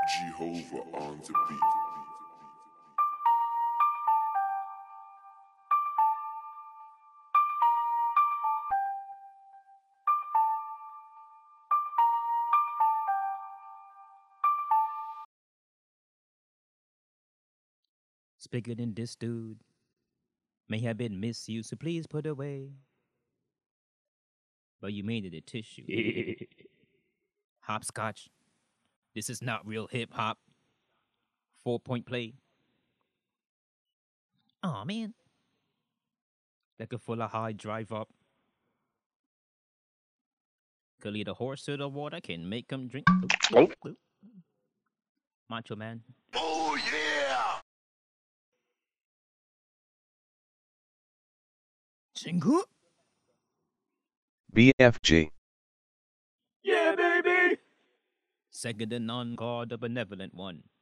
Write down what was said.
Jehovah on the beat. It's bigger than this dude. May have been misused, so please put away. But you made it a tissue. Hopscotch. This is not real hip hop. 4-point play. Aw, man. Like a full of high drive up. Could lead a horse to the water, can make him drink. Macho Man. Oh yeah! Jingle. BFG. Yeah, baby! Second and none, God, the benevolent one.